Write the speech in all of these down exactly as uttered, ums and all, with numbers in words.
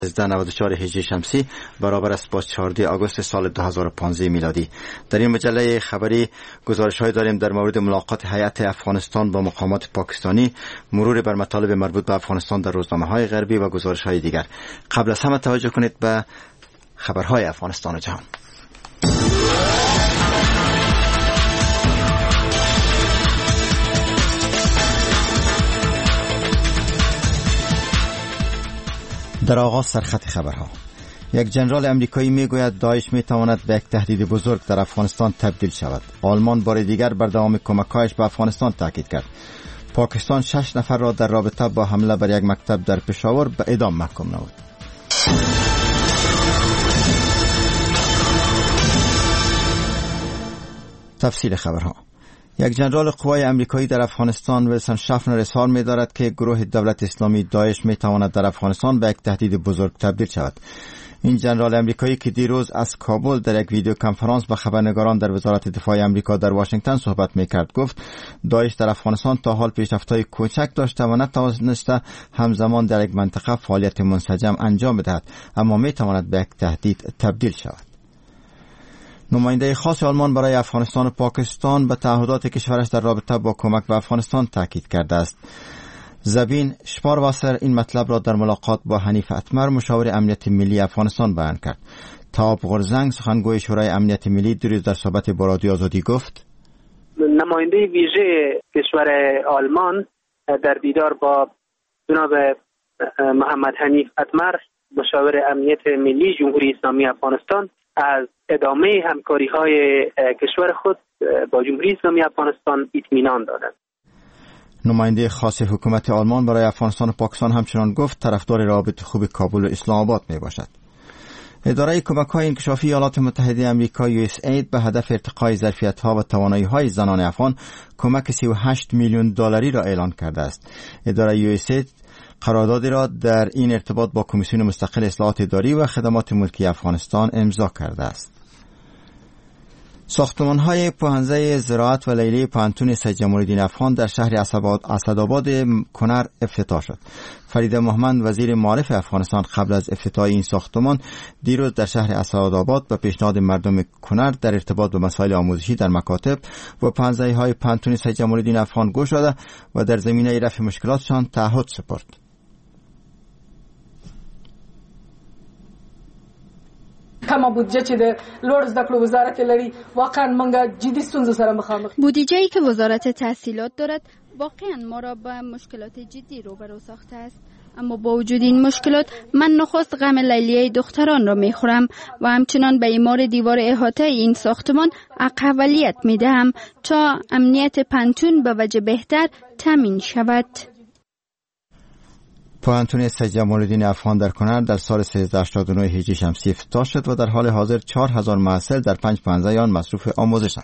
سیزده نود و چهار هجری شمسی برابر است با چهاردهم آگوست سال دو هزار و پانزده میلادی. در این مجله خبری گزارش‌های داریم در مورد ملاقات هیئت افغانستان با مقامات پاکستانی، مرور بر مطالب مربوط به افغانستان در روزنامه‌های غربی و گزارش‌های دیگر. قبل از همه توجه کنید به خبرهای افغانستان و جهان. در آغاز سرخط خبرها. یک جنرال امریکایی میگوید داعش میتواند به یک تهدید بزرگ در افغانستان تبدیل شود. آلمان بار دیگر بر دوام کمک‌هایش به افغانستان تاکید کرد. پاکستان شش نفر را در رابطه با حمله بر یک مکتب در پشاور به اعدام محکوم نمود. تفصیل خبرها. یک جنرال قوای امریکایی در افغانستان ویلسون شافنر اظهار می‌دارد که گروه دولت اسلامی داعش می‌تواند در افغانستان به یک تهدید بزرگ تبدیل شود. این جنرال امریکایی که دیروز از کابل در یک ویدیو کنفرانس با خبرنگاران در وزارت دفاع امریکا در واشنگتن صحبت می‌کرد گفت داعش در افغانستان تا حال پیشرفت‌های کوچک داشته و نتوانسته همزمان در یک منطقه فعالیت منسجم انجام بدهد، اما می‌تواند به یک تهدید تبدیل شود. نماینده خاص آلمان برای افغانستان و پاکستان به تعهدات کشورش در رابطه با کمک به افغانستان تاکید کرده است. زبین شپارواسر این مطلب را در ملاقات با حنیف اتمر مشاور امنیت ملی افغانستان بیان کرد. تاب غرزنگ سخنگوی شورای امنیت ملی دیروز در صحبت با رادیو آزادی گفت نماینده ویژه کشور آلمان در دیدار با جناب محمد حنیف اتمر مشاور امنیت ملی جمهوری اسلامی افغانستان از ادامه همکاری‌های کشور خود با جمهوری اسلامی افغانستان اطمینان دادند. نماینده خاص حکومت آلمان برای افغانستان و پاکستان همچنان گفت طرفدار روابط خوب کابل و اسلام آباد میباشد. اداره کمک‌های انکشافی ایالات متحده آمریکا یو اس اید به هدف ارتقای ظرفیت‌ها و توانایی‌های زنان افغان کمک سی و هشت میلیون دلاری را اعلان کرده است. اداره یو اس اید قراردادی را در این ارتباط با کمیسیون مستقل اصلاحات اداری و خدمات ملکی افغانستان امضا کرده است. ساختمان‌های پوهنځی زراعت و لیلی پوهنتون سید جمال الدین افغان در شهر اسدآباد کنر افتتاح شد. فرید محمد وزیر معارف افغانستان قبل از افتتاح این ساختمان دیروز در شهر اسدآباد به پیشنهاد مردم کنر در ارتباط به مسائل آموزشی در مکاتب و پوهنځی‌های پوهنتون سید جمال الدین افغان گوش داد و در زمینه رفع مشکلاتشان تعهد سپرد. کما بودجه چې د لوړ زده کړو وزارت لري واقعا موږ جدي ستونزو سره مخامخ. بودجه‌ای که وزارت تحصیلات دارد واقعا ما را به مشکلات جدی روبرو ساخته است، اما با وجود این مشکلات من نخست غم لیلیه دختران را میخورم و همچنان به اعمار دیوار احاطه این ساختمان اولویت میدهم تا امنیت پنتون به وجه بهتر تامین شود. پوهنتون سید جمال الدین افغان در کنر در سال سیزده هشتاد و نه هجری شمسی افتتاح شد و در حال حاضر چهار هزار محصل در پنج پوهنځی آن مصروف آموزشند.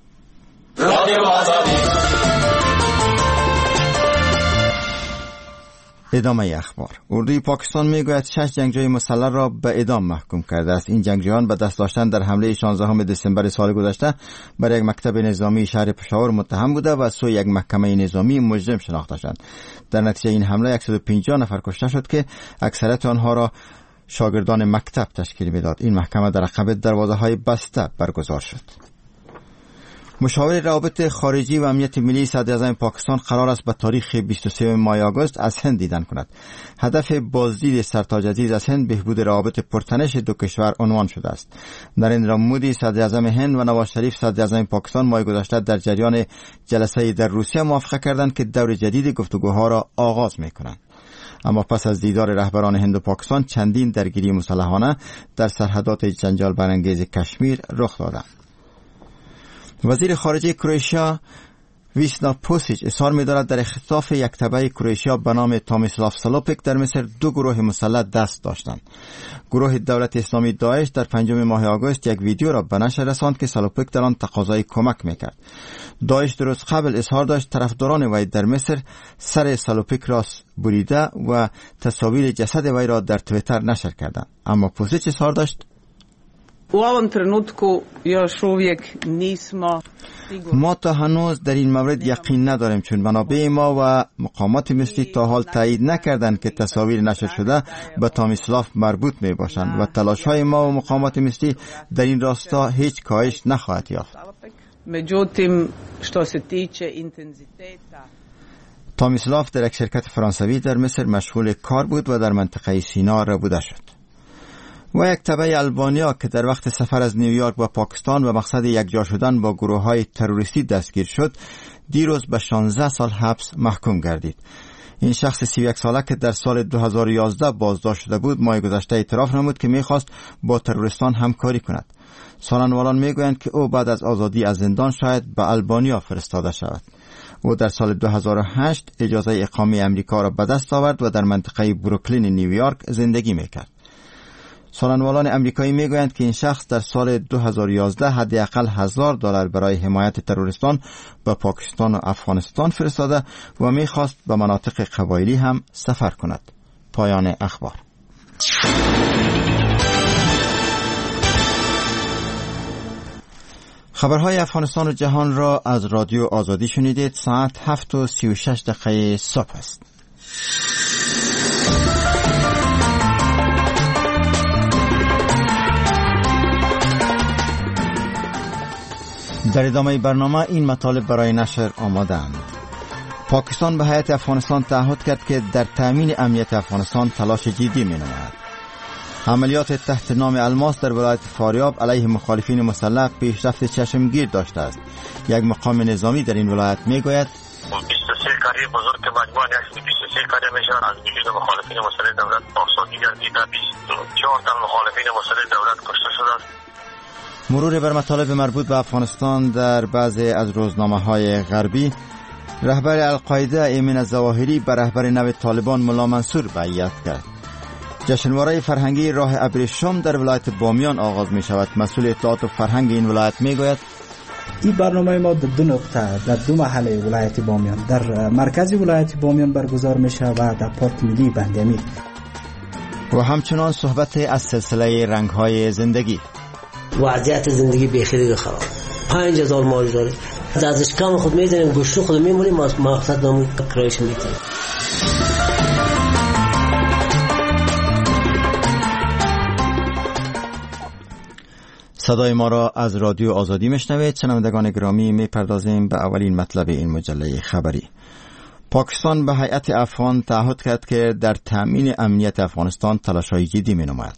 ادامه اخبار. اردوی پاکستان میگوید شش جنگجوی مسلح را به اعدام محکوم کرده است. این جنگجویان به دست داشتن در حمله شانزدهم دسامبر سال گذشته بر یک مکتب نظامی شهر پشاور متهم بوده و سوی یک محکمه نظامی مجرم شناخته شدند. در نتیجه این حمله صد و پنجاه نفر کشته شد که اکثریت آنها را شاگردان مکتب تشکیل میداد. این محکمه در عقب دروازه‌های بسته برگزار شد. مشاور روابط خارجی و امنیت ملی صدراعظم پاکستان قرار است به تاریخ بیست و سوم ماه آگوست از هند دیدن کند. هدف بازدید سرتاج عزیز از هند بهبود روابط پرتنش دو کشور عنوان شده است. نریندرا مودی صدراعظم هند و نواز شریف صدراعظم پاکستان ماه گذشته در جریان جلسه در روسیه موافقه کردند که دور جدید گفتگوها را آغاز می‌کنند. اما پس از دیدار رهبران هند و پاکستان چندین درگیری مسلحانه در سرحدات جنجال برانگیز کشمیر رخ دادند. وزیر خارجه کرواتیا ویسنا پوسیچ اظهار می‌دارد در اختطاف یک تبع کرواتیا به نام تامیسلاف سالوپیک در مصر دو گروه مسلح دست داشتند. گروه دولت اسلامی داعش در پنجم ماه آگوست یک ویدیو را به نشر رساند که سالوپیک در آن تقاضای کمک می‌کرد. داعش در روز قبل اظهار داشت طرفداران وی در مصر سر سالوپیک را بریده و تصاویر جسد وی را در توییتر نشر کردند. اما پوسیچ اظهار داشت ما تا هنوز در این مورد یقین نداریم، چون منابع ما و مقامات مصری تا حال تایید نکردند که تصاویر نشر شده به تامیسلاف مربوط می باشند و تلاش های ما و مقامات مصری در این راستا هیچ کاهش نخواهد یافت. تامیسلاف در یک شرکت فرانسوی در مصر مشغول کار بود و در منطقه سینا ربوده شد. و یک تبع آلبانیا که در وقت سفر از نیویورک به پاکستان و مقصد یکجا شدن با گروه های تروریستی دستگیر شد، دیروز به شانزده سال حبس محکوم گردید. این شخص سی و یک ساله که در سال دو هزار و یازده بازداشت شده بود، ماه گذشته اعتراف نمود که میخواست با تروریستان همکاری کند. سخنوران میگویند که او بعد از آزادی از زندان شاید به آلبانیا فرستاده شود. او در سال دو هزار و هشت اجازه اقامه امریکا را به دست آورد و در منطقه بروکلین نیویورک زندگی میکرد. سخنوران امریکایی میگویند که این شخص در سال دو هزار و یازده حداقل هزار دلار برای حمایت تروریستان به پاکستان و افغانستان فرستاده و میخواست به مناطق قبایلی هم سفر کند. پایان اخبار. خبرهای افغانستان و جهان را از رادیو آزادی شنیدید. ساعت هفت و سی و شش دقیقه صبح است. در ادامه برنامه این مطالب برای نشر آماده اند. پاکستان به هیئت افغانستان تعهد کرد که در تامین امنیت افغانستان تلاش جدی می نماید. عملیات تحت نام الماس در ولایت فاریاب علیه مخالفین مسلح پیشرفت چشمگیر داشته است. یک مقام نظامی در این ولایت می گوید بیست و سه کاری بزرگ که مجموعاً بیست و سه کاری میشن از وجود مخالفین مسلح دولت آزادی گردیده، بیست و چهار تن مخالفین مسلح دولت کشته شده است. مرور بر مطالب مربوط به افغانستان در بعضی از روزنامه‌های غربی. رهبر القاعده ایمن الظواهری به رهبر نو طالبان ملا منصور بیعت کرد. جشنواره فرهنگی راه ابریشم در ولایت بامیان آغاز می شود. مسئول اطلاعات و فرهنگ این ولایت می گوید این برنامه ما در دو نقطه در دو محله ولایت بامیان، در مرکز ولایت بامیان برگزار می شود و در پارک ملی بندیمی. و همچنان صحبت از سلسله رنگ‌های زندگی. وضعیت زندگی بخیلی خراب. پنج هزار ماری داره. از اشکام خود میزنیم، گوشت خود میمونیم، مقصد نامون کرایش میکنیم. صدای ما را از رادیو آزادی میشنوید. شنوندگان گرامی، میپردازیم به اولین مطلب این مجله خبری. پاکستان به هیئت افغان تعهد کرد که در تامین امنیت افغانستان تلاش‌های جدی می‌نماید.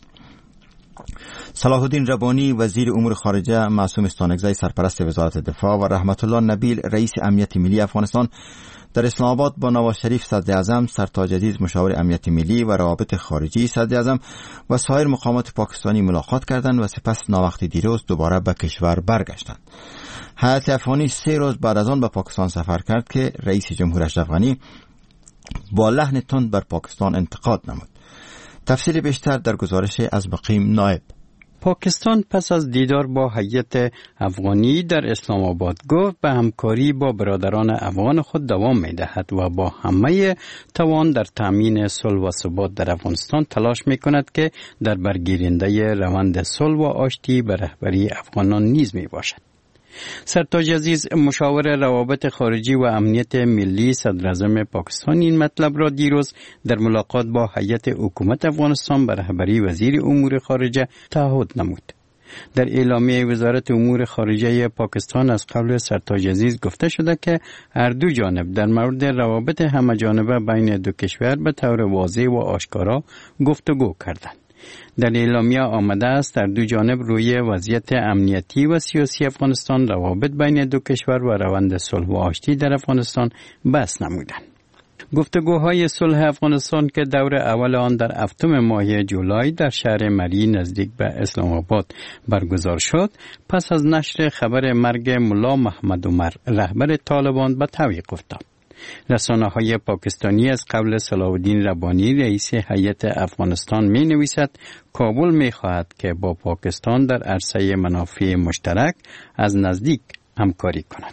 صلاح الدین ربانی وزیر امور خارجه، معصوم استانکزی سرپرست وزارت دفاع و رحمت الله نبیل رئیس امنیت ملی افغانستان در اسلام آباد با نواز شریف صدر اعظم، سرتاج عزیز مشاور امنیت ملی و روابط خارجی صدر اعظم و سایر مقامات پاکستانی ملاقات کردند و سپس ناوقت دیروز دوباره به کشور برگشتند. هیئت افغانی سه روز بعد از آن به پاکستان سفر کرد که رئیس جمهور اشرف غنی با لحن تند بر پاکستان انتقاد نمود. تفصیل بیشتر در گزارش از مقیم نائب. پاکستان پس از دیدار با هیئت افغانی در اسلام آباد گفت به همکاری با برادران افغان خود دوام می دهد و با همه توان در تامین صلح و ثبات در افغانستان تلاش می کند که در برگیرنده روند صلح و آشتی به رهبری افغانان نیز می باشد. سرتاج عزیز مشاور روابط خارجی و امنیت ملی صدر اعظم پاکستان این مطلب را دیروز در ملاقات با هیئت حکومت افغانستان به رهبری وزیر امور خارجه تعهد نمود. در اعلامیه وزارت امور خارجه پاکستان از قبل سرتاج عزیز گفته شده که هر دو جانب در مورد روابط همه‌جانبه بین دو کشور به طور واضح و آشکارا گفتگو کردند. در اعلامیه آمده است در دو جانب روی وضعیت امنیتی و سیاسی افغانستان، روابط بین دو کشور و روند صلح و آشتی در افغانستان بحث نمودند. گفتگوهای صلح افغانستان که دور اول آن در هفتم ماه جولای در شهر مری نزدیک به اسلام آباد برگزار شد، پس از نشر خبر مرگ ملا محمد عمر رهبر طالبان به تعویق افتاد. رسانه‌های پاکستانی از قبل صلاح الدین ربانی رئیس هیئت افغانستان می نویسد کابل می خواهد که با پاکستان در عرصه منافع مشترک از نزدیک همکاری کند.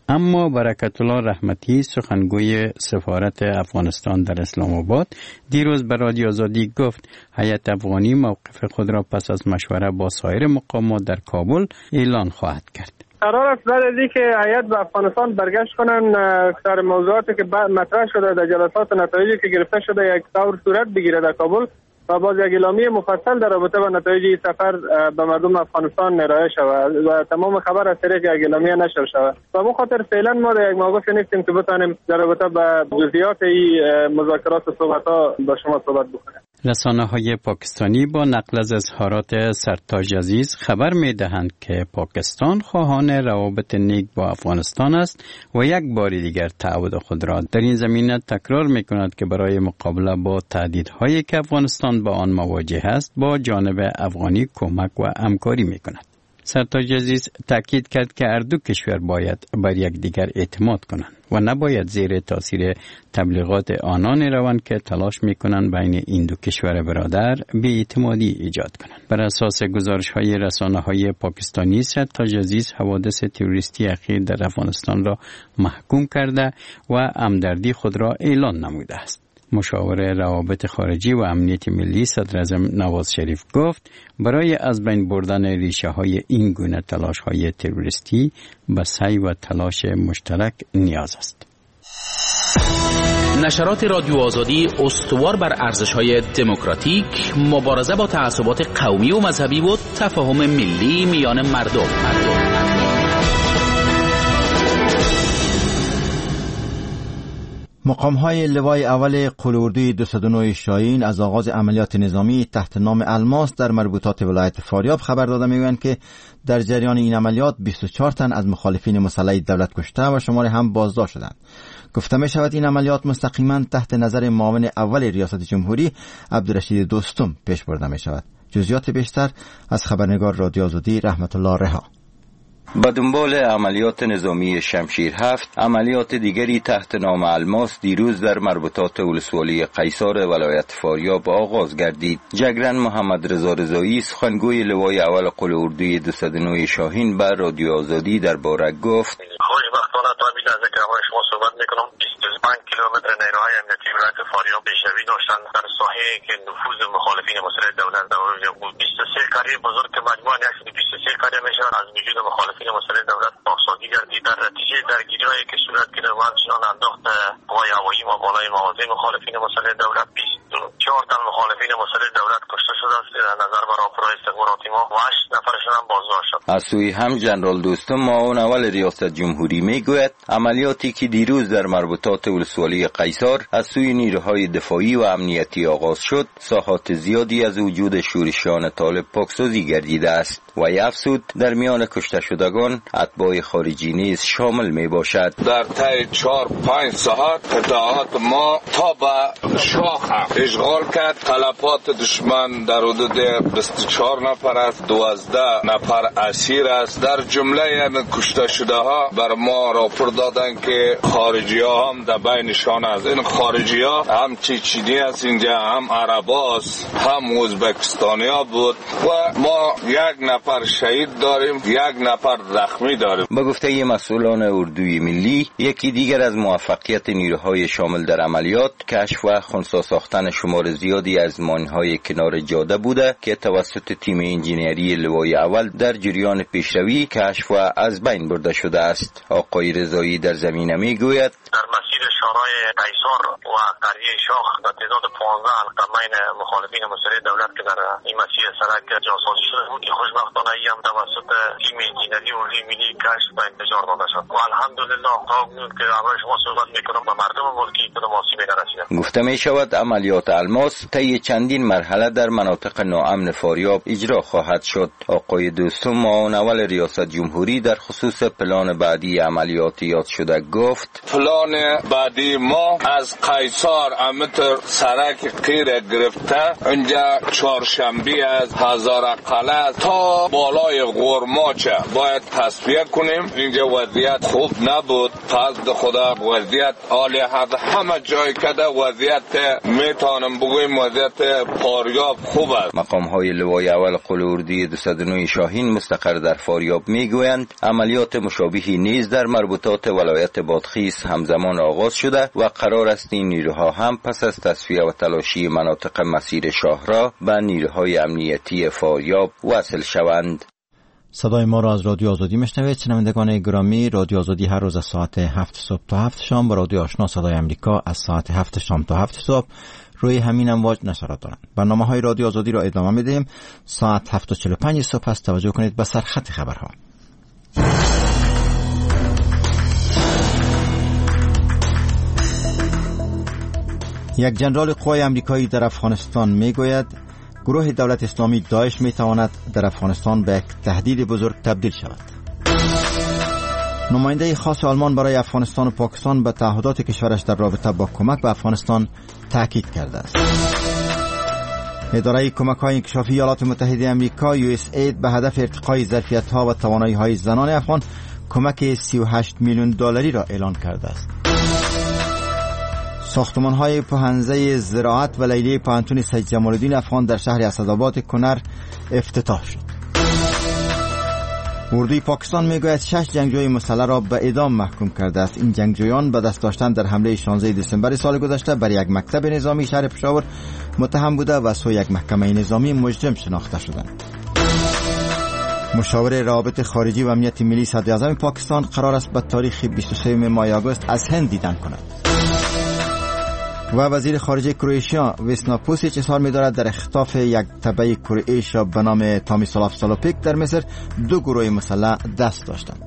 اما برکت الله رحمتی سخنگوی سفارت افغانستان در اسلام آباد دیروز به رادیو آزادی گفت هیئت افغانی موقف خود را پس از مشوره با سایر مقامات در کابل اعلان خواهد کرد. قرار است بعد از اینکه هیئت به افغانستان برگشت کنن سر موضوعاتی که مطرح شده در جلسات و نتایجی که گرفته شده یک طور صورت بگیره در کابل و باز یک اعلامیه مفصل در رابطه با نتایج این سفر به مردم افغانستان ارائه شود و تمام خبر از طریق یک اعلامیه نشر شود. و به خاطر فعلا ما در یک موقف نیستیم که بتوانیم در رابطه با جزئیات این مذاکرات و صحبت‌ها با شما صحبت بکنیم. رسانه‌های پاکستانی با نقل از اظهارات سرتاج عزیز خبر می‌دهند که پاکستان خواهان روابط نیک با افغانستان است و یک بار دیگر تعهد خود را در این زمینه تکرار می‌کند که برای مقابله با تهدیدهایی که افغانستان با آن مواجه است با جانب افغانی کمک و همکاری می‌کند. سرتاج عزیز تاکید کرد که هر دو کشور باید بر یکدیگر اعتماد کنند و نباید زیر تاثیر تبلیغات آنان روند که تلاش می‌کنند بین این دو کشور برادر بی‌اعتمادی ایجاد کنند. بر اساس گزارش‌های رسانه‌های پاکستانی، سرتاج عزیز حوادث تروریستی اخیر در افغانستان را محکوم کرده و همدردی خود را اعلان نموده است. مشاور روابط خارجی و امنیت ملی صدراعظم نواز شریف گفت برای از بین بردن ریشه های این گونه تلاش های تروریستی به سعی و تلاش مشترک نیاز است. نشرات رادیو آزادی استوار بر ارزش‌های دموکراتیک، مبارزه با تعصبات قومی و مذهبی و تفاهم ملی میان مردم. مردم. مقام‌های لوای اول قلوردوی دویست و نه شاهین از آغاز عملیات نظامی تحت نام الماس در مربوطات ولایت فاریاب خبر داده می‌گویند که در جریان این عملیات بیست و چهار تن از مخالفین مسلح دولت کشته و شماری هم بازداشت شدند. گفته می شود این عملیات مستقیما تحت نظر معاون اول ریاست جمهوری عبدالرشید دوستم پیش برده می شود. جزئیات بیشتر از خبرنگار رادیو آزادی رحمت الله رها. با دنبال عملیات نظامی شمشیر هفت، عملیات دیگری تحت نام الماس دیروز در مربوطات ولسوالی قیصار ولایت فاریاب آغاز گردید. جگرن محمد رضا رضایی سخنگوی لوای اول قلوردوی دویست و نه شاهین بر رادیو آزادی درباره گفت: خوشبختانه تا بین از که شما صحبت میکنم بیست و پنج کیلومتر نیروهای امنیتی ولایت فاریاب پیشروی داشتن در ساحه که نفوذ مخالفین مسلح دولت در بود. بیست و سه کاری بزرگ که مجموعاً بیست و سه کاری میشن از وجود مخالفین مسلح دولت پاسداری گردید. در نتیجه درگیری‌هایی که صورت گرفت و همچنان انداخت قوای هوایی ما بالای مغازه مخالفین مسلح دولت بیست و چهار تن مخالفین مسلح دولت کشته شده است در نظر بر راپورهای استخباراتی ما و هشت نفرشون هم بازداشت شد. از سوی هم ژنرال دوستم معاون اول ریاست جمهوری میگوید عملیاتی که دیروز در مربوطات ولسوالی قیصار از سوی نیروهای دفاعی و امنیتی آغاز شد ساحات زیادی از وجود شورشیان طالب پاکسازی گردیده است و افزود در میان کشته شدگان اتباع خارجی نیز شامل می باشد. در طی چهار پنج ساعت اتحاد ما تا به شاخ اشغال کرد. تلفات دشمن در حدود بیست و چهار نفر است، دوازده نفر اسیر است. در جمله کشته شده ها بر ما راپور دادن که خارجی ها هم در بینشان است. این خارجی ها هم چچنی است، اینجا هم عربا است، هم ازبکستانی ها بود و ما یک نفر شهید داریم، یک نفر زخمی داریم. با گفته مسئولان اردوی ملی، یکی دیگر از موفقیت نیروهای شامل در عملیات کشف و خنثی ساختن شمار زیادی از ماین‌های کنار جاده بوده که توسط تیم انجینری لوای اول در جریان پیشروی کشف و از بین برده شده است. آقای رضایی در زمینه میگوید: در مسیر شورای قیصار و قریه شاخ در تعداد پانزده حلقه بین مخالفین مسلح دولت که در این مسیر سرک جاسازی شده بود که خوشبختانه ای هم توسط تیم انجینری اردوی ملی کشف و انفجار داده شد و الحمدلله تا اکنون که اول شما صحبت میکنم به مردم ملکی کدام آسیبی نرسیده. گفته می شود عملیات الماس طی چندین مرحله در مناطق ناامن فاریاب اجرا خواهد شد. آقای دوستم معاون اول ریاست جمهوری در خصوص پلان بعدی عملیات یاد شده گفت: پلان بعد بعدی ما از قیصار امتر سرک قیر گرفته اینجا چهارشنبه از هزارقله تا بالای غرماچه باید تصفیه کنیم. اینجا وضعیت خوب نبود، قصد خدا وضعیت عالی هست. همه جای کده وضعیت میتونم بگویم وضعیت فاریاب خوب است. مقام های لوای اول قلوردی دویست و نه شاهین مستقر در فاریاب میگویند عملیات مشابهی نیز در مربوطات ولایت بادغیس همزمان آغاز شده و قرار است این نیروها هم پس از تصفیه و تلاشی مناطق مسیر شاهراه به نیروهای امنیتی فاریاب وصل شوند. صدای ما را از رادیو آزادی میشنوید. شنوندگان گرامی، رادیو آزادی هر روز از ساعت هفت صبح تا هفت شام با رادیو آشنا صدای امریکا از ساعت هفت شام تا هفت صبح روی همین امواج نشرات دارند. برنامه های رادیو آزادی را ادامه میدیم. ساعت هفت و چهل و پنج صبح است. توجه کنید به سرخط خبرها. یک جنرال قوای امریکایی در افغانستان میگوید گروه دولت اسلامی داعش میتواند در افغانستان به یک تهدید بزرگ تبدیل شود. نماینده خاص آلمان برای افغانستان و پاکستان به تعهدات کشورش در رابطه با کمک به افغانستان تاکید کرده است. اداره کمک‌های انکشافی ایالات متحده آمریکا یو اس اید به هدف ارتقای ظرفیت‌ها و توانایی‌های زنان افغان کمک سی و هشت میلیون دلاری را اعلان کرده است. ساختمان‌های پهنزه زراعت و لیلیه پوهنتون سید جمال الدین افغان در شهر اسدآباد کنر افتتاح شد. اردوی پاکستان میگوید شش جنگجوی مسلح را به اعدام محکوم کرده است. این جنگجویان به دست داشتن در حمله شانزده دسامبر سال گذشته بر یک مکتب نظامی شهر پشاور متهم بوده و سوی یک محکمه نظامی مجرم شناخته شدند. مشاور روابط خارجی و امنیت ملی صدر اعظم پاکستان قرار است به تاریخ بیست و سوم ماه آگوست از هند دیدن کند. و وزیر خارجه کرواتیا ویسنا پوسیچ اظهار می‌دارد در اختطاف یک تبع کرواتیا به نام تامیسلاف سالوپیک در مصر دو گروه مسلح دست داشتند.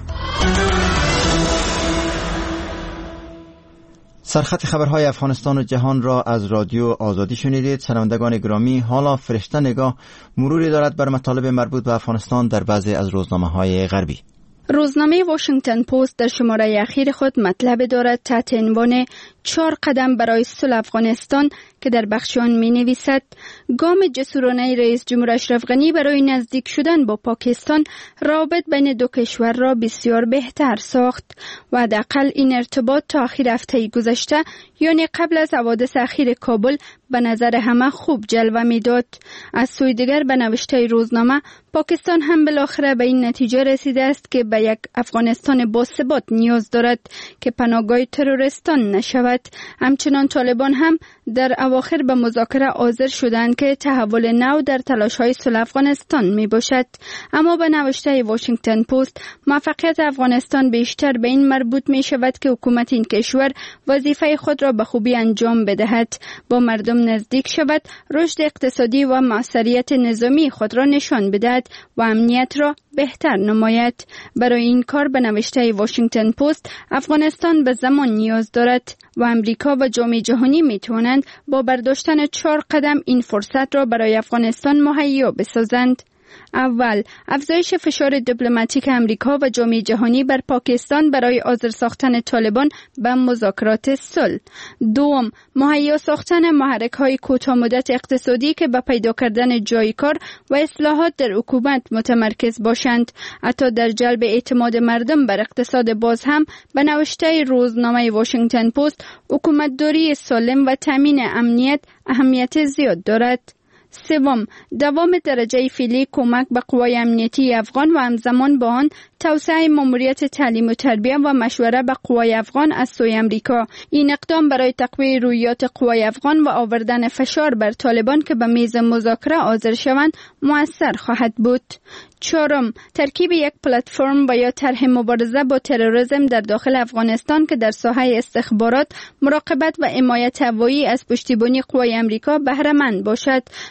سرخط خبرهای افغانستان و جهان را از رادیو آزادی شنیدید. شنوندگان گرامی، حالا فرشته نگاه مروری دارد بر مطالب مربوط به افغانستان در بعضی از روزنامه‌های غربی. روزنامه واشنگتن پست در شماره اخیر خود مطلب دارد تحت عنوان چهار قدم برای صلح افغانستان که در بخش آن می نویسد گام جسورانه رئیس جمهور اشرف غنی برای نزدیک شدن با پاکستان روابط بین دو کشور را بسیار بهتر ساخت و حداقل این ارتباط تا آخر هفته گذشته یعنی قبل از حوادث اخیر کابل به نظر همه خوب جلوه میداد. از سوی دیگر به نوشته روزنامه پاکستان هم بالاخره به این نتیجه رسیده است که به یک افغانستان باثبات نیاز دارد که پناهگاه تروریستان نشود. همچنان طالبان هم در اواخر به مذاکره حاضر شدند که تحول نو در تلاش‌های صلح افغانستان می باشد. اما به نوشته واشنگتن پست موفقیت افغانستان بیشتر به این مربوط می شود که حکومت این کشور وظیفه خود را به خوبی انجام بدهد، با مردم نزدیک شود، رشد اقتصادی و موثریت نظامی خود را نشان بدهد و امنیت را بهتر نماید. برای این کار به نوشته واشنگتن پست افغانستان به زمان نیاز دارد و امریکا و جامعه جهانی می توانند با برداشتن چهار قدم این فرصت را برای افغانستان مهیا بسازند. اول، افزایش فشار دیپلماتیک امریکا و جامعه جهانی بر پاکستان برای حاضر ساختن طالبان به مذاکرات صلح. دوم، مهیا ساختن محرک‌های کوتاه‌مدت اقتصادی که به پیدا کردن جای کار و اصلاحات در حکومت متمرکز باشند. حتی در جلب اعتماد مردم بر اقتصاد باز هم به نوشته روزنامه واشنگتن پست حکومتداری سالم و تامین امنیت اهمیت زیاد دارد. سوم، دوام درجه فعلی کمک به قوای امنیتی افغان و همزمان با آن توسعه ماموریت تعلیم و تربیت و مشوره به قوای افغان از سوی امریکا. این اقدام برای تقویت رویات قوای افغان و آوردن فشار بر طالبان که به میز مذاکره حاضر شوند مؤثر خواهد بود. چهارم، ترکیب یک پلتفرم و یا طرح مبارزه با تروریسم در داخل افغانستان که در ساحه استخبارات، مراقبت و حمایت هوایی از پشتیبانی قوای امریکا بهره مند باشد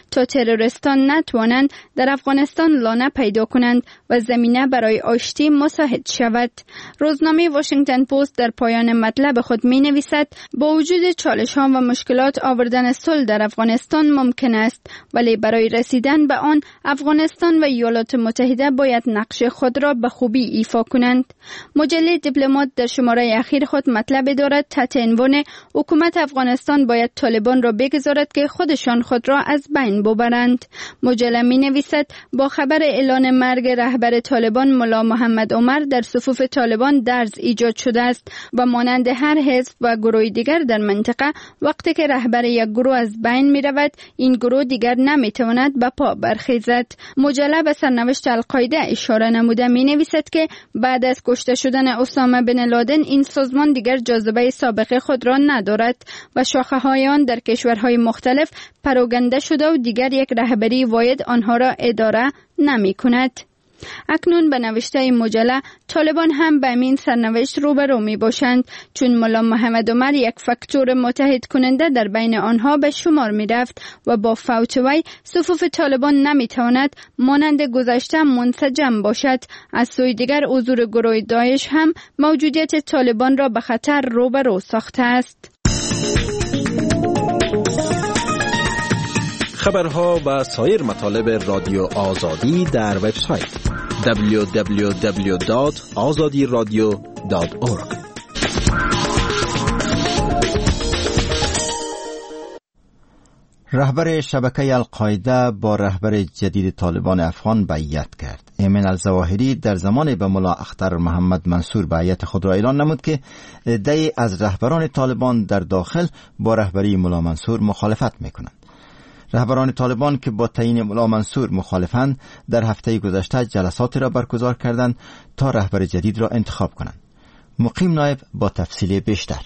تا تروریستان نتوانند در افغانستان لانه پیدا کنند و زمینه برای آشتی مساعد شود. روزنامه واشنگتن پست در پایان مطلب خود می نویسد با وجود چالش ها و مشکلات آوردن صلح در افغانستان ممکن است، ولی برای رسیدن به آن افغانستان و ایالات متحده باید نقش خود را به خوبی ایفا کنند. مجله دیپلمات در شماره اخیر خود مطلب دارد تحت عنوان حکومت افغانستان باید طالبان را بگذارد که خودشان خود را از بین ببرند. مجله می نویسد با خبر اعلان مرگ رهبر طالبان ملا محمد عمر در صفوف طالبان درز ایجاد شده است و مانند هر حزب و گروه دیگر در منطقه وقتی که رهبر یک گروه از بین می رود این گروه دیگر نمی تواند به پا برخیزد. مجله به سرنوشت القاعده اشاره نموده می نویسد که بعد از کشته شدن اسامه بن لادن این سازمان دیگر جاذبه سابق خود را ندارد و شاخه های آن در کشورهای مختلف پراگنده شده و دیگر یک رهبری واحد آنها را اداره نمی کند. اکنون به نوشته این مجله طالبان هم به این سرنوشت روبرو می باشند، چون ملا محمد عمر یک فاکتور متحد کننده در بین آنها به شمار می رفت و با فوت وی صفوف طالبان نمی تواند مانند گذشته منسجم باشد. از سوی دیگر حضور گروه داعش هم موجودیت طالبان را به خطر روبرو ساخته است. خبرها و سایر مطالب رادیو آزادی در وبسایت دبلیو دبلیو دبلیو دات آزادی رادیو دات اورگ. رهبر شبکه القاعده با رهبر جدید طالبان افغان بیعت کرد. ایمن الظواهری در زمان به ملا اختر محمد منصور بیعت خود را اعلان نمود که عده‌ای از رهبران طالبان در داخل با رهبری ملا منصور مخالفت میکنند. رهبران طالبان که با تعیین ملا منصور مخالفند در هفته گذشته جلسات را برگزار کردند تا رهبر جدید را انتخاب کنند. مقیم نایب با تفصیل بیشتر.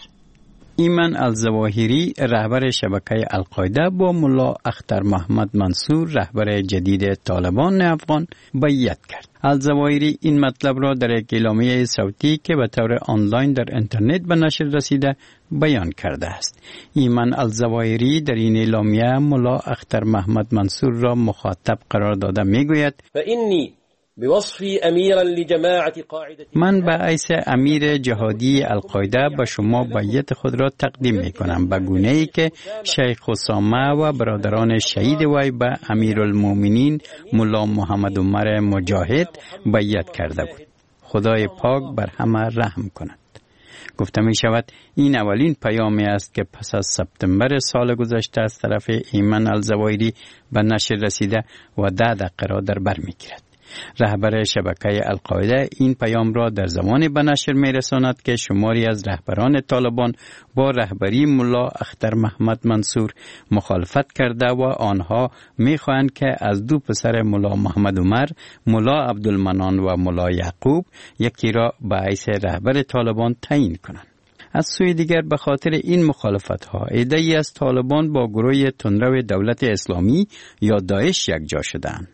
ایمن الظواهری رهبر شبکه القاعده با ملا اختر محمد منصور رهبر جدید طالبان افغان بیعت کرد. الظواهری این مطلب را در یک اعلامیه صوتی که به طور آنلاین در اینترنت به نشر رسیده بیان کرده است. ایمن الظواهری در این اعلامیه ملا اختر محمد منصور را مخاطب قرار داده میگوید و اینی بوصفی امیرا لجماعه قاعده من به حیث امیر جهادی القاعده به شما بیعت خود را تقدیم می کنم به گونه ای که شیخ اسامه و برادران شهید وی به امیرالمومنین ملا محمد عمر مجاهد بیعت کرده بود. خدای پاک بر همه رحم کند. گفته می شود این اولین پیامی است که پس از سپتامبر سال گذشته از طرف ایمن الظواهری به نشر رسیده و ده دقیقه را در بر می گیرد. رهبر شبکه القاعده این پیام را در زمانی به نشر می رساند که شماری از رهبران طالبان با رهبری ملا اختر محمد منصور مخالفت کرده و آنها می خواهند که از دو پسر ملا محمد عمر، ملا عبدالمنان و ملا یعقوب یکی را به حیث رهبر طالبان تعیین کنند. از سوی دیگر به خاطر این مخالفت ها عده‌ای از طالبان با گروه تندرو دولت اسلامی یا داعش یکجا شدند.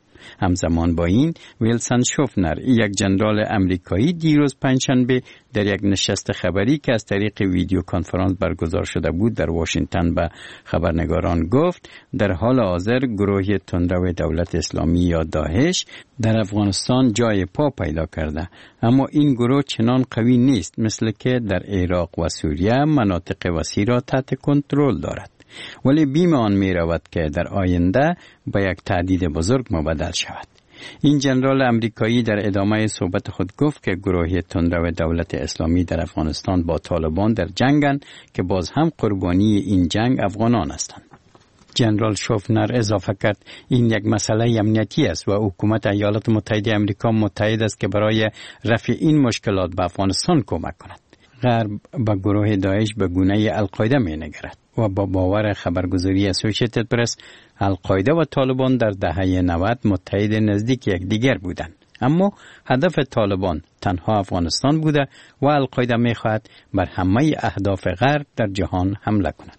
همزمان با این ویلسون شوفنر یک جنرال امریکایی دیروز پنجشنبه در یک نشست خبری که از طریق ویدیو کنفرانس برگزار شده بود در واشنگتن به خبرنگاران گفت در حال حاضر گروه تندرو دولت اسلامی یا داعش در افغانستان جای پا پیدا کرده، اما این گروه چنان قوی نیست مثل که در عراق و سوریه مناطق وسیع را تحت کنترل دارد، ولی بیم آن می رود که در آینده به یک تهدید بزرگ مبدل شود. این جنرال امریکایی در ادامه صحبت خود گفت که گروه تندرو دولت اسلامی در افغانستان با طالبان در جنگند که باز هم قربانی این جنگ افغانان هستند. جنرال شوفنر اضافه کرد این یک مسئله امنیتی است و حکومت ایالات متحده آمریکا متحد است که برای رفع این مشکلات به افغانستان کمک کند. غرب به گروه داعش به گونه القاعده می نگرد و با باور خبرگزاری اسوسییتد پرس القاعده و طالبان در دهه نود متحد نزدیک یکدیگر بودند، اما هدف طالبان تنها افغانستان بوده و القاعده می خواهد بر همه اهداف غرب در جهان حمله کند.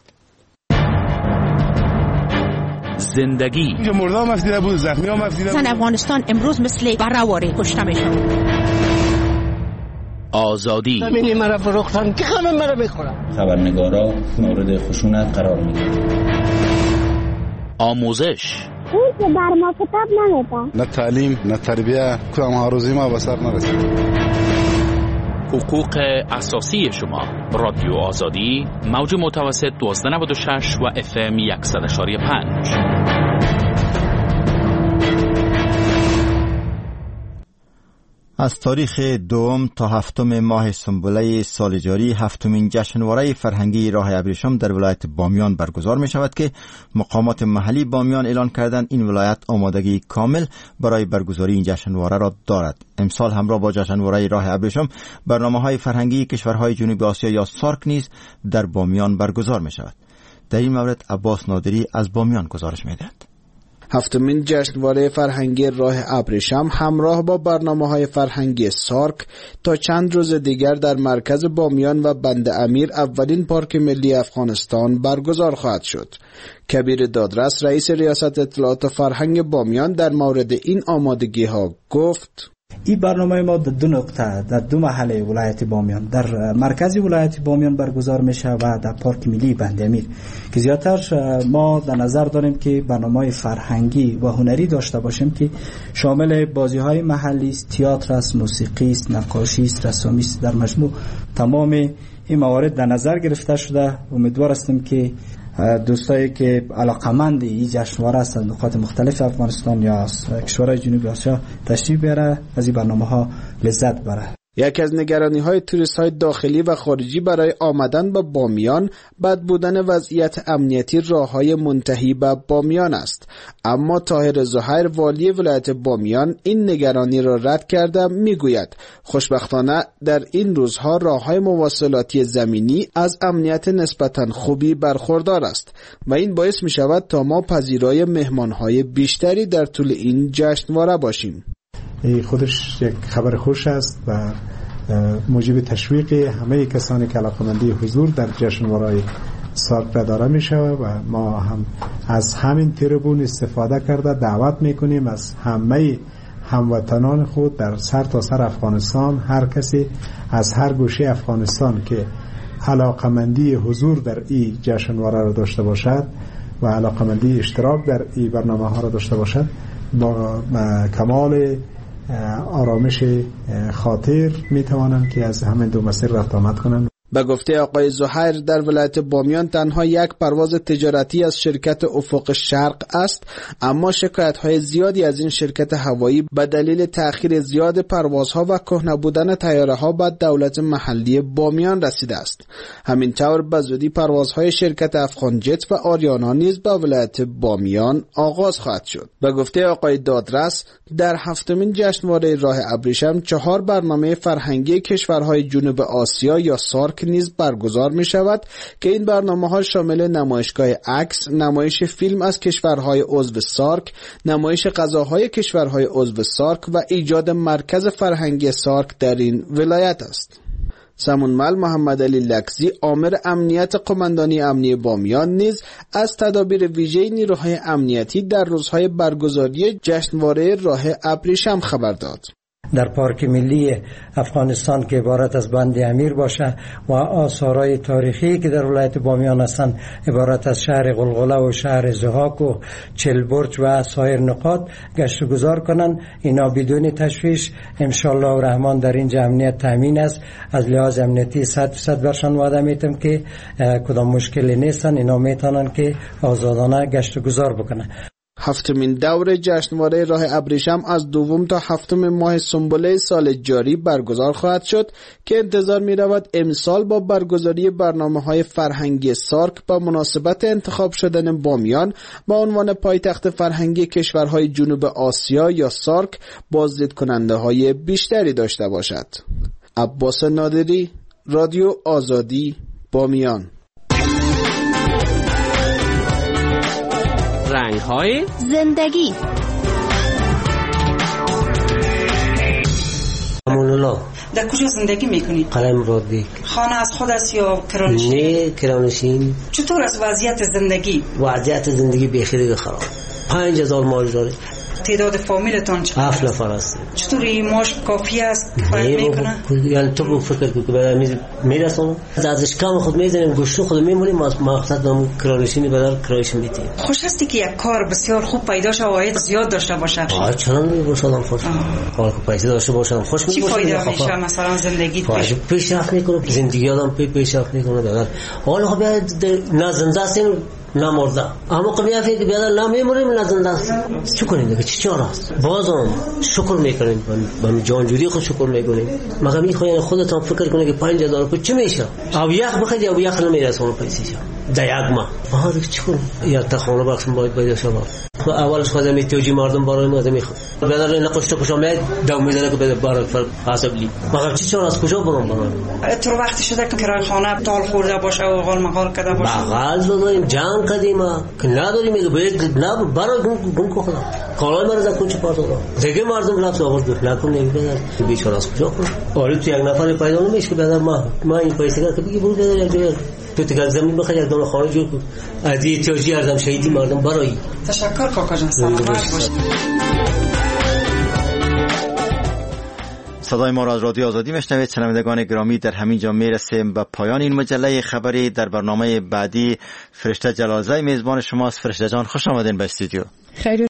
زندگی اینجا مرده هم افزیده بود، زخمی هم افزیده بود. زن افغانستان امروز مثل برهواری کشته میشن. آزادی ببینی مرا فروختن که همه مرا بخورن. خبرنگارا مورد خشونت قرار میگیرن. آموزش. این که بر ما کتاب نمیده. نه تعلیم نه تربیه، کدام آرزوی ما به سر نرسید. حقوق اساسی شما. رادیو آزادی، موج متوسط دوازده نود و شش و اف ام صد و شش و پنج. از تاریخ دوم تا هفتم ماه سنبله سال جاری هفتمین جشنواره فرهنگی راه ابریشم در ولایت بامیان برگزار می شود که مقامات محلی بامیان اعلان کردند این ولایت آمادگی کامل برای برگزاری این جشنواره را دارد. امسال همراه با جشنواره راه ابریشم برنامه‌های فرهنگی کشورهای جنوب آسیا یا سارک نیز در بامیان برگزار می شود. در این مورد عباس نادری از بامیان گزارش می دهد. هفتمین جشنواره فرهنگی راه ابریشم همراه با برنامه‌های فرهنگی سارک تا چند روز دیگر در مرکز بامیان و بند امیر اولین پارک ملی افغانستان برگزار خواهد شد. کبیر دادرس رئیس ریاست اطلاعات و فرهنگ بامیان در مورد این آمادگی ها گفت: این برنامه ما در دو نقطه در دو محله ولایت بامیان در مرکز ولایت بامیان برگزار میشه و در پارک ملی بند امیر که زیادتر ما در نظر داریم که برنامه فرهنگی و هنری داشته باشیم که شامل بازی های محلی است، تئاتر است، موسیقی است، نقاشی است، رسامی است. در مجموع تمام این موارد در نظر گرفته شده. امیدوار هستیم که دوستایی که علاقمند این جشنواره هستند از نقاط مختلف افغانستان یا از کشورهای جنوبی آسیا تشریف بیاره، از این برنامه‌ها لذت ببره. یکی از نگرانی‌های توریست‌های داخلی و خارجی برای آمدن به بامیان بد بودن وضعیت امنیتی راه‌های منتهی به بامیان است، اما طاهر زهیر والی ولایت بامیان این نگرانی را رد کرده میگوید خوشبختانه در این روزها راه‌های مواصلاتی زمینی از امنیت نسبتاً خوبی برخوردار است و این باعث می‌شود تا ما پذیرای مهمان‌های بیشتری در طول این جشنواره باشیم. این خودش یک خبر خوش است و موجب تشویق همه کسانی که علاقمندی حضور در جشنواره سارک را داره می شود و ما هم از همین تریبون استفاده کرده دعوت می کنیم از همه هموطنان خود در سر تا سر افغانستان، هر کسی از هر گوشه افغانستان که علاقمندی حضور در این جشنواره را داشته باشد و علاقمندی اشتراک در این برنامه ها را داشته باشد با کمال آرامش خاطر می توانند که از همین دو مسیر رفت آمد کنند. به گفته آقای زهیر در ولایت بامیان تنها یک پرواز تجارتی از شرکت افق شرق است، اما شکایت‌های زیادی از این شرکت هوایی به دلیل تأخیر زیاد پروازها و کهنه بودن طیاره‌ها به دولت محلی بامیان رسیده است. همینطور به زودی پروازهای شرکت افغان جت و آریانا نیز به ولایت بامیان آغاز خواهد شد. به گفته آقای دادرس در هفتمین جشنواره راه ابریشم چهار برنامه فرهنگی کشورهای جنوب آسیا یا سارک نیز برگزار می شود که این برنامه ها شامل نمایشگاه عکس، نمایش فیلم از کشورهای عضو سارک، نمایش غذاهای کشورهای عضو سارک و ایجاد مرکز فرهنگی سارک در این ولایت است. سمونمل محمد علی لکزی آمر امنیت قماندانی امنی بامیان نیز از تدابیر ویژه نیروهای امنیتی در روزهای برگزاری جشنواره راه ابریشم خبر داد. در پارک ملی افغانستان که عبارت از بند امیر باشه و آثارهای تاریخی که در ولایت بامیان هستند عبارت از شهر غلغله و شهر زهاک و چلبرج و سایر نقاط گشت و گذار کنند. اینا بدون تشویش انشالله الرحمن در اینجا امنیت تامین است. از لحاظ امنیتی صد درصد برشان وعده میتم که کدام مشکلی نیستن، اینا میتونن که آزادانه گشت و گذار بکنن. هفتمین دور جشنواره راه ابریشم از دوم تا هفتم ماه سنبله سال جاری برگزار خواهد شد که انتظار می رود امسال با برگزاری برنامه های فرهنگی سارک با مناسبت انتخاب شدن بامیان با عنوان پایتخت فرهنگی کشورهای جنوب آسیا یا سارک بازدید کننده های بیشتری داشته باشد. عباس نادری، رادیو آزادی، بامیان. رنگ‌های زندگی. امونالله در کجا زندگی میکنی؟ قلم رودی. خانه از خود است یا کرانشین؟ نه کرانشین. چطور است وضعیت زندگی؟ وضعیت زندگی بخیر خراب. پنج هزار مال داره. تعداد فامیلتان چقدر؟ هفت نفر است. چطوری معاش کافی است کفایت میکنه؟ یعنی تو رو فکر کنی که بعد میرسون ازش کم خود میزنیم گوشت خود میمونیم مقصد دارم کرایشی بدار کرایش میدیم. خوش هستی که یک کار بسیار خوب پیدا شه و عاید زیاد داشته باشه. آه چرا نمی‌باشم خوش. کار خوب پیدا داشته باشم خوش می‌باشم. چی فایده میشه مثلا زندگی پیش پیشرفت میکنه زندگی آدم پیشرفت میکنه دادن. حالا خب نه زنده هستیم نه مرده. اما قبیله فکر بیادر نه میمونیم نه زنده هستیم. چی کنیم دیگه چی چاره است؟ بازم شکر میکنیم به جانجوری خود شکر میکنیم. مگر میخواین خودتان فکر کنید که پنج هزار روپیه چی میشه؟ او یخ بخرید او یخ نمیرسونه پیسش. در یک ماه. آها دیگه چی کنیم؟ یا تخانه بخشم باید باید شما. اولش خودم میتوجی مردم برای ما میخواد. بیادر این نقشت کجا میاد دو میزنه که بده بار حسابلی. مگر چی چاره است کجا برام برام؟ تو وقتی شده که کرای خانه تال خورده باشه و غال مغال کرده باشه. بغل داریم جنگ کردیم که نداریم میگه باید نه برای گم کو خدا کالای مرز از کوچه پارت دارم دیگه مردم لفظ آورد نکن نمیدونن بیچاره است کجا کنه آره تو یک نفر پیدا نمیشه که بدن ما ما این پیسه که بگی بود بدن یک جای تو تک زمین بخیر یک دونه خانه جور کن ادی تیاجی ارزم شهیدی مردم برای تشکر کاکا جان سلامت باشید. صدای ما را از رادیو آزادی میشنوید. شنوندگان گرامی در همین جا میرسیم به پایان این مجله خبری. در برنامه بعدی فرشته جلالزای میزبان شماست. فرشته جان خوش آمدین به استودیو. خیر